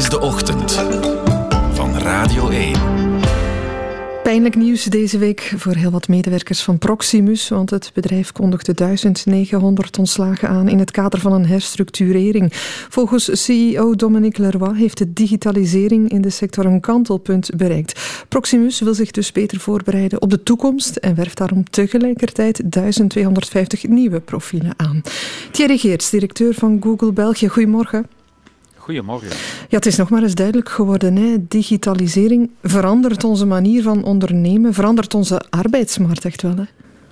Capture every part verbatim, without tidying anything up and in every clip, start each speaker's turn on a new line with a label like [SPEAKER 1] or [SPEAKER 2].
[SPEAKER 1] is de ochtend van Radio één.
[SPEAKER 2] Pijnlijk nieuws deze week voor heel wat medewerkers van Proximus, want het bedrijf kondigde duizend negenhonderd ontslagen aan in het kader van een herstructurering. Volgens C E O Dominique Leroy heeft de digitalisering in de sector een kantelpunt bereikt. Proximus wil zich dus beter voorbereiden op de toekomst en werft daarom tegelijkertijd duizend tweehonderdvijftig nieuwe profielen aan. Thierry Geerts, directeur van Google België. Goedemorgen.
[SPEAKER 3] Goedemorgen.
[SPEAKER 2] Ja, het is nog maar eens duidelijk geworden. Hè. Digitalisering verandert onze manier van ondernemen, verandert onze arbeidsmarkt echt wel. Hè.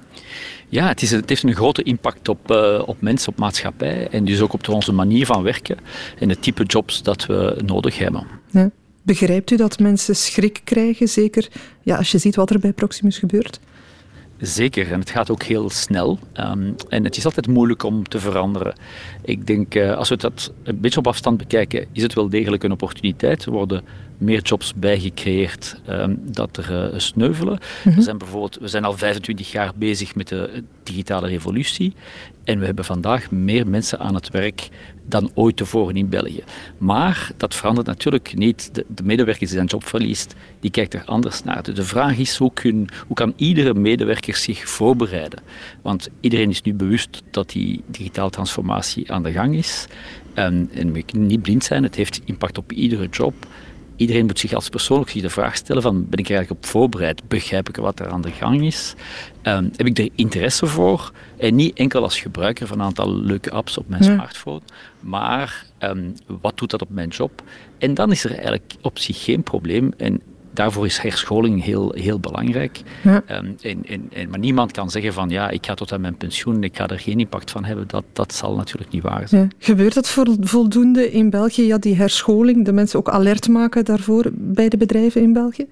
[SPEAKER 3] Ja, het, is, het heeft een grote impact op, uh, op mensen, op maatschappij en dus ook op onze manier van werken en het type jobs dat we nodig hebben.
[SPEAKER 2] Ja. Begrijpt u dat mensen schrik krijgen, zeker ja, als je ziet wat er bij Proximus gebeurt?
[SPEAKER 3] Zeker, en het gaat ook heel snel. Um, en het is altijd moeilijk om te veranderen. Ik denk, uh, als we dat een beetje op afstand bekijken, is het wel degelijk een opportuniteit. Er worden meer jobs bijgecreëerd um, dat er uh, sneuvelen. Mm-hmm. We zijn bijvoorbeeld, we zijn al vijfentwintig jaar bezig met de digitale revolutie. En we hebben vandaag meer mensen aan het werk dan ooit tevoren in België. Maar dat verandert natuurlijk niet. De, de medewerker die zijn job verliest, die kijkt er anders naar. De vraag is, hoe, kun, hoe kan iedere medewerker zich voorbereiden? Want iedereen is nu bewust dat die digitale transformatie aan de gang is. En, en we kunnen niet blind zijn, het heeft impact op iedere job. Iedereen moet zich als persoon ook de vraag stellen van, ben ik er eigenlijk op voorbereid? Begrijp ik wat er aan de gang is? Um, heb ik er interesse voor? En niet enkel als gebruiker van een aantal leuke apps op mijn ja. smartphone, maar um, wat doet dat op mijn job? En dan is er eigenlijk op zich geen probleem. En daarvoor is herscholing heel, heel belangrijk. Ja. Um, en, en, en, maar niemand kan zeggen van ja, ik ga tot aan mijn pensioen en ik ga er geen impact van hebben. Dat, dat zal natuurlijk niet waar zijn.
[SPEAKER 2] Ja. Gebeurt dat voldoende in België? Ja, die herscholing, de mensen ook alert maken daarvoor bij de bedrijven in België?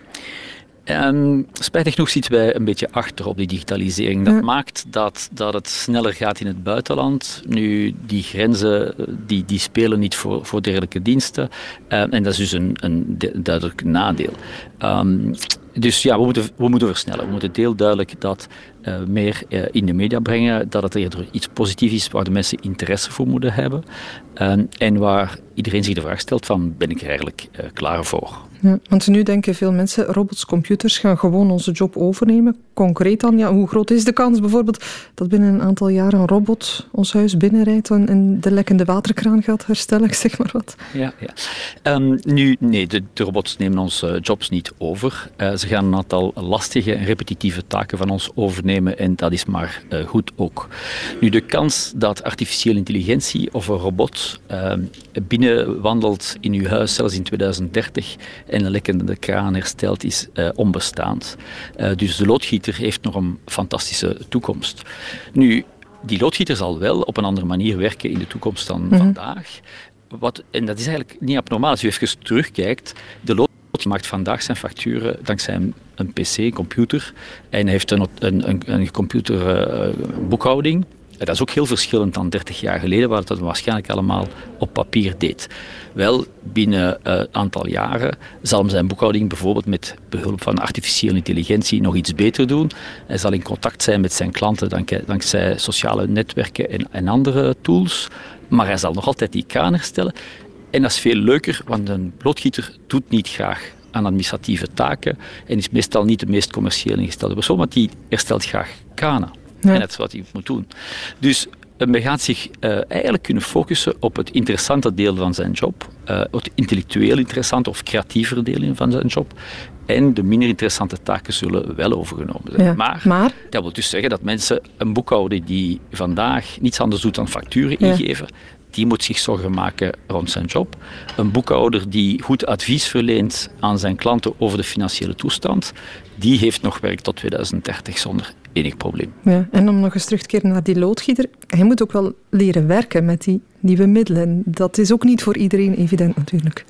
[SPEAKER 3] Um, spijtig genoeg zitten wij een beetje achter op die digitalisering. Dat ja. maakt dat, dat het sneller gaat in het buitenland. Nu, die grenzen die, die spelen niet voor, voor dergelijke diensten. Um, en dat is dus een, een duidelijk nadeel. Um, dus ja, we moeten, we moeten versnellen. We moeten heel duidelijk dat uh, meer uh, in de media brengen, dat het eerder iets positiefs is waar de mensen interesse voor moeten hebben. Um, en waar iedereen zich de vraag stelt van, ben ik er eigenlijk uh, klaar voor?
[SPEAKER 2] Ja, want nu denken veel mensen, robots, computers gaan gewoon onze job overnemen. Concreet dan, ja, hoe groot is de kans bijvoorbeeld dat binnen een aantal jaren een robot ons huis binnenrijdt en de lekkende waterkraan gaat herstellen, ik zeg maar wat?
[SPEAKER 3] Ja, ja. Um, nu, nee, de, de robots nemen onze jobs niet over. Uh, ze gaan een aantal lastige en repetitieve taken van ons overnemen en dat is maar uh, goed ook. Nu, de kans dat artificiële intelligentie of een robot uh, binnenwandelt in uw huis, zelfs in tweeduizend dertig, en een lekkende kraan herstelt, is uh, onbestaand. Uh, dus de loodgieter heeft nog een fantastische toekomst. Nu, die loodgieter zal wel op een andere manier werken in de toekomst dan mm-hmm. vandaag. Wat, en dat is eigenlijk niet abnormaal. Als u even terugkijkt, de loodgieter maakt vandaag zijn facturen dankzij een, een pc, een computer, en hij heeft een, een, een, een computerboekhouding. Uh, Dat is ook heel verschillend dan dertig jaar geleden, waar dat waarschijnlijk allemaal op papier deed. Wel, binnen een uh, aantal jaren zal hem zijn boekhouding bijvoorbeeld met behulp van artificiële intelligentie nog iets beter doen. Hij zal in contact zijn met zijn klanten dank, dankzij sociale netwerken en, en andere tools. Maar hij zal nog altijd die kraan herstellen. En dat is veel leuker, want een loodgieter doet niet graag aan administratieve taken en is meestal niet de meest commercieel ingestelde persoon, want die herstelt graag kranen. Ja. En dat is wat hij moet doen. Dus men gaat zich uh, eigenlijk kunnen focussen op het interessante deel van zijn job, uh, het intellectueel interessante of creatievere deel van zijn job. En de minder interessante taken zullen wel overgenomen zijn.
[SPEAKER 2] Ja,
[SPEAKER 3] maar,
[SPEAKER 2] maar
[SPEAKER 3] dat wil dus zeggen dat mensen een boekhouder die vandaag niets anders doet dan facturen ja. ingeven, die moet zich zorgen maken rond zijn job. Een boekhouder die goed advies verleent aan zijn klanten over de financiële toestand, die heeft nog werk tot tweeduizend dertig zonder enig probleem.
[SPEAKER 2] Ja, en om nog eens terug te keren naar die loodgieter, hij moet ook wel leren werken met die nieuwe middelen. Dat is ook niet voor iedereen evident natuurlijk.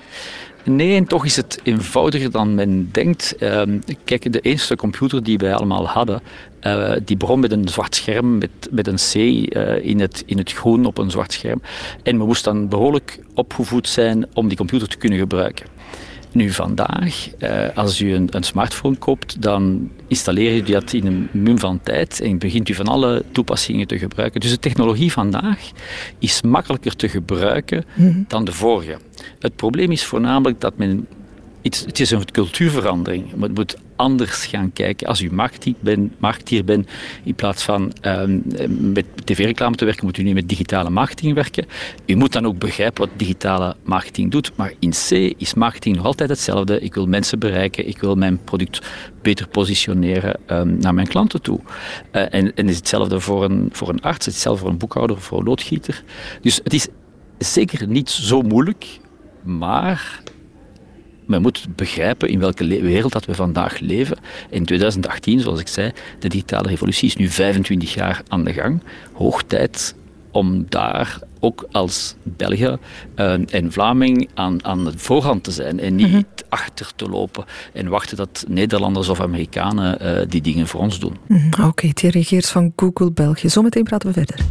[SPEAKER 3] Nee, en toch is het eenvoudiger dan men denkt. Uh, kijk, de eerste computer die wij allemaal hadden, uh, die begon met een zwart scherm, met, met een C uh, in, het, in het groen op een zwart scherm. En men moest dan behoorlijk opgevoed zijn om die computer te kunnen gebruiken. Nu vandaag, uh, als u een, een smartphone koopt, dan installeer je dat in een mum van tijd en begint u van alle toepassingen te gebruiken. Dus de technologie vandaag is makkelijker te gebruiken mm-hmm. dan de vorige. Het probleem is voornamelijk dat men... Het is een cultuurverandering. Je moet anders gaan kijken. Als u marktdier bent, marktdier bent in plaats van um, met tv-reclame te werken, moet u nu met digitale marketing werken. U moet dan ook begrijpen wat digitale marketing doet. Maar in C is marketing nog altijd hetzelfde. Ik wil mensen bereiken. Ik wil mijn product beter positioneren um, naar mijn klanten toe. Uh, en, en het is hetzelfde voor een, voor een arts, het is hetzelfde voor een boekhouder, voor een loodgieter. Dus het is zeker niet zo moeilijk, maar... Men moet begrijpen in welke le- wereld dat we vandaag leven. In twintig achttien, zoals ik zei, de digitale revolutie is nu vijfentwintig jaar aan de gang. Hoog tijd om daar ook als België uh, en Vlaming aan, aan de voorhand te zijn en niet mm-hmm. achter te lopen en wachten dat Nederlanders of Amerikanen uh, die dingen voor ons doen.
[SPEAKER 2] Mm-hmm. Oké, okay, Thierry Geerts van Google België. Zometeen praten we verder.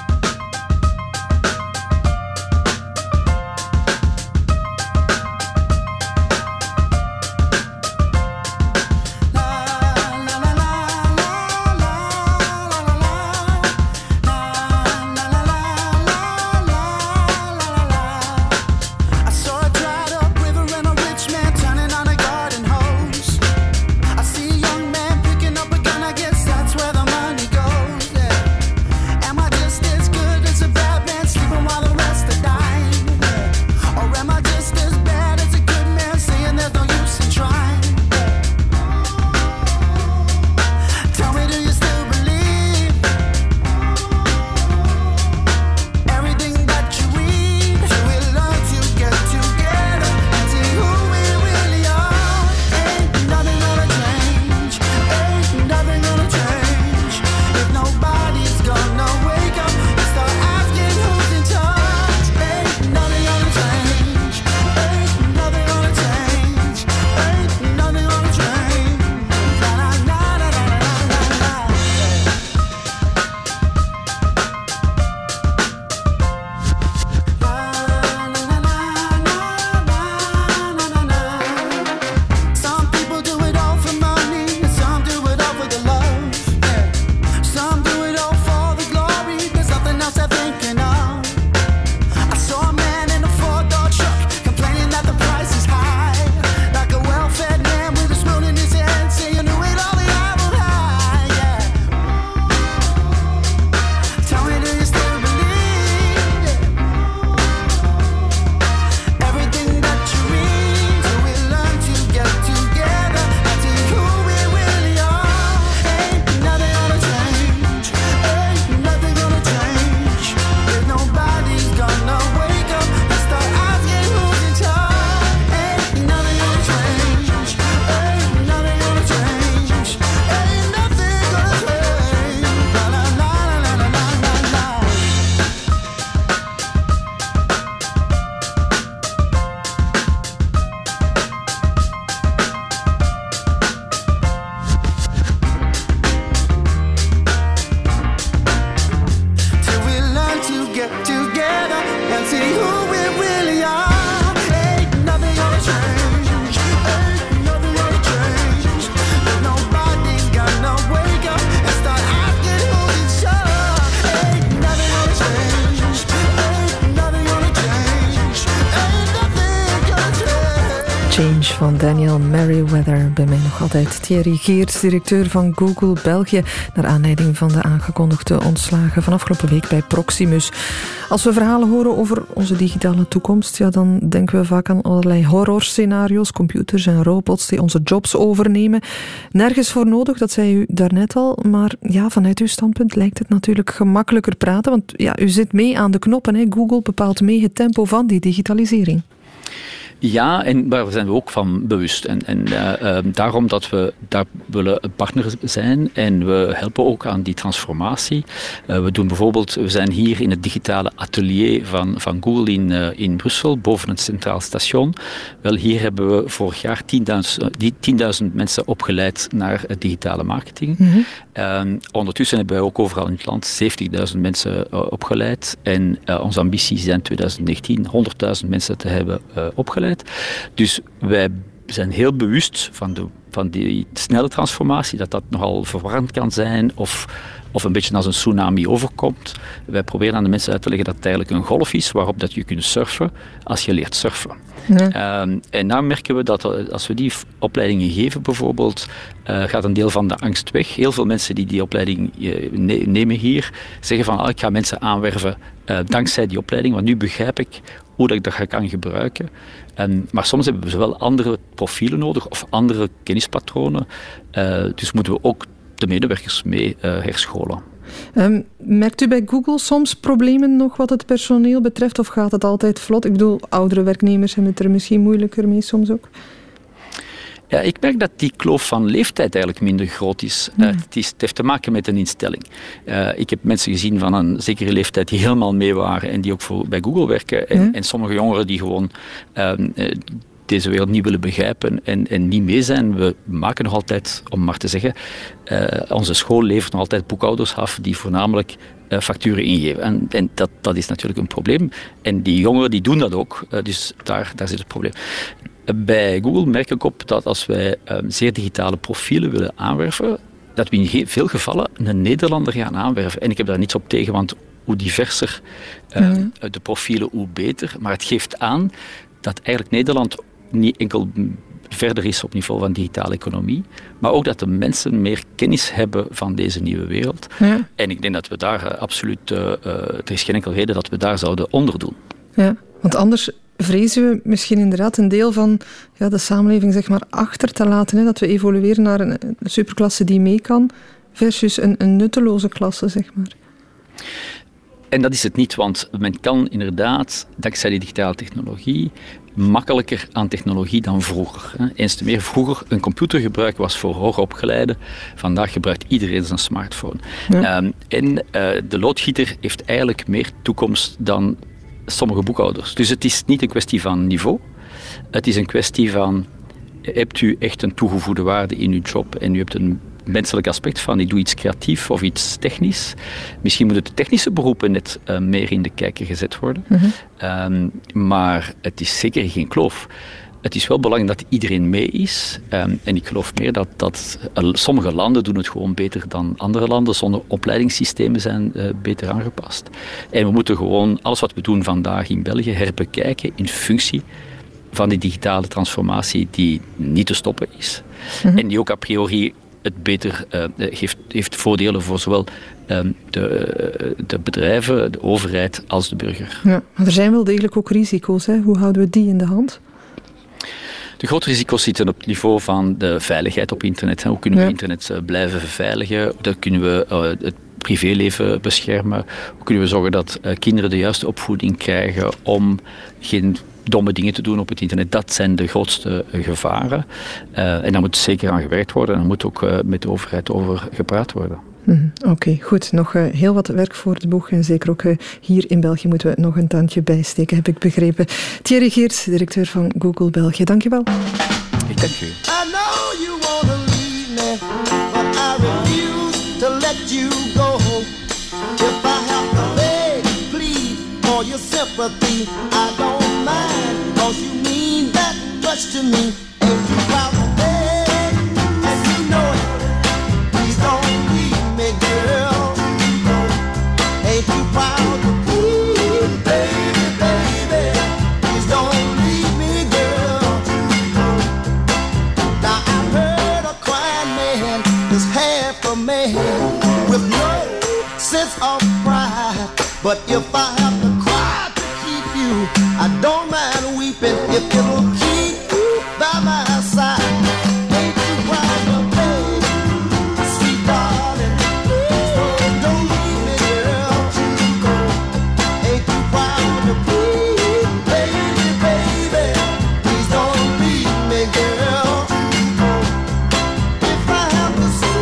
[SPEAKER 2] Change van Daniel Merriweather. Bij mij nog altijd Thierry Geerts, directeur van Google België, naar aanleiding van de aangekondigde ontslagen van afgelopen week bij Proximus. Als we verhalen horen over onze digitale toekomst, ja, dan denken we vaak aan allerlei horrorscenario's, computers en robots die onze jobs overnemen. Nergens voor nodig, dat zei u daarnet al, maar ja, vanuit uw standpunt lijkt het natuurlijk gemakkelijker praten, want ja, u zit mee aan de knoppen, hè. Google bepaalt mee het tempo van die digitalisering.
[SPEAKER 3] Ja, en daar zijn we ook van bewust. En, en uh, uh, daarom dat we daar willen een partner zijn en we helpen ook aan die transformatie. Uh, we doen bijvoorbeeld, we zijn hier in het digitale atelier van, van Google in, uh, in Brussel, boven het Centraal Station. Wel, hier hebben we vorig jaar tienduizend mensen opgeleid naar uh, digitale marketing. Mm-hmm. Uh, ondertussen hebben wij ook overal in het land zeventigduizend mensen uh, opgeleid. En uh, onze ambitie is in twintig negentien honderdduizend mensen te hebben uh, opgeleid. internet. Dus wij zijn heel bewust van, de, van die snelle transformatie, dat dat nogal verwarrend kan zijn of, of een beetje als een tsunami overkomt. Wij proberen aan de mensen uit te leggen dat het eigenlijk een golf is waarop dat je kunt surfen als je leert surfen. Ja. Um, en dan merken we dat als we die opleidingen geven bijvoorbeeld, uh, gaat een deel van de angst weg. Heel veel mensen die die opleiding uh, ne- nemen hier, zeggen van oh, ik ga mensen aanwerven uh, dankzij die opleiding, want nu begrijp ik hoe dat ik dat kan gebruiken. Um, maar soms hebben we wel andere profielen nodig of andere kennispatronen. Uh, dus moeten we ook de medewerkers mee uh, herscholen.
[SPEAKER 2] Um, merkt u bij Google soms problemen nog wat het personeel betreft of gaat het altijd vlot? Ik bedoel, oudere werknemers hebben het er misschien moeilijker mee soms ook.
[SPEAKER 3] Ja, ik merk dat die kloof van leeftijd eigenlijk minder groot is. Mm. Uh, het, is het heeft te maken met een instelling. Uh, ik heb mensen gezien van een zekere leeftijd die helemaal mee waren en die ook voor, bij Google werken. En, mm. en sommige jongeren die gewoon uh, uh, deze wereld niet willen begrijpen en, en niet mee zijn. We maken nog altijd, om maar te zeggen, uh, onze school levert nog altijd boekhouders af die voornamelijk uh, facturen ingeven. En, en dat, dat is natuurlijk een probleem. En die jongeren die doen dat ook, uh, dus daar, daar zit het probleem. Bij Google merk ik op dat als wij uh, zeer digitale profielen willen aanwerven, dat we in veel gevallen een Nederlander gaan aanwerven. En ik heb daar niets op tegen, want hoe diverser uh, mm. de profielen, hoe beter. Maar het geeft aan dat eigenlijk Nederland niet enkel verder is op niveau van digitale economie, maar ook dat de mensen meer kennis hebben van deze nieuwe wereld. Ja. En ik denk dat we daar uh, absoluut, uh, uh, er is geen enkele reden dat we daar zouden onderdoen.
[SPEAKER 2] Ja, want anders vrezen we misschien inderdaad een deel van ja, de samenleving zeg maar achter te laten. Hè? Dat we evolueren naar een, een superklasse die mee kan versus een, een nutteloze klasse, zeg maar.
[SPEAKER 3] En dat is het niet, want men kan inderdaad, dankzij die digitale technologie, makkelijker aan technologie dan vroeger. Eens te meer, vroeger een computer gebruiken was voor hoogopgeleiden. Vandaag gebruikt iedereen zijn smartphone. Ja. Um, en uh, de loodgieter heeft eigenlijk meer toekomst dan sommige boekhouders. Dus het is niet een kwestie van niveau. Het is een kwestie van, hebt u echt een toegevoegde waarde in uw job en u hebt een menselijk aspect van, ik doe iets creatief of iets technisch. Misschien moeten de technische beroepen net uh, meer in de kijker gezet worden. Mm-hmm. Um, maar het is zeker geen kloof. Het is wel belangrijk dat iedereen mee is. Um, en ik geloof meer dat, dat uh, sommige landen doen het gewoon beter dan andere landen. Sommige opleidingssystemen zijn uh, beter aangepast. En we moeten gewoon alles wat we doen vandaag in België herbekijken in functie van die digitale transformatie die niet te stoppen is. Mm-hmm. En die ook a priori het beter uh, geeft, heeft voordelen voor zowel um, de, de bedrijven, de overheid als de burger.
[SPEAKER 2] Ja, maar er zijn wel degelijk ook risico's. Hè? Hoe houden we die in de hand?
[SPEAKER 3] De grote risico's zitten op het niveau van de veiligheid op internet. Hoe kunnen we ja. internet uh, blijven verveiligen? Hoe kunnen we uh, het privéleven beschermen? Hoe kunnen we zorgen dat uh, kinderen de juiste opvoeding krijgen om geen domme dingen te doen op het internet? Dat zijn de grootste uh, gevaren. Uh, en daar moet zeker aan gewerkt worden. En daar moet ook uh, met de overheid over gepraat worden.
[SPEAKER 2] Mm, Oké, okay, goed. Nog uh, heel wat werk voor de boeg. En zeker ook uh, hier in België moeten we nog een tandje bijsteken, heb ik begrepen. Thierry Geerts, directeur van Google België. Dank je wel.
[SPEAKER 3] Ik dank u.
[SPEAKER 4] I know you wanna leave me, but I refuse to let you go. If I have to beg, plead for your sympathy, I don't mind, cause you mean that much to me. Ain't you proud to beg, and you know it, please don't leave me, girl. Ain't you proud to plead, baby, baby, please don't leave me, girl. Now I heard a crying man is half a man with no sense of pride, but if I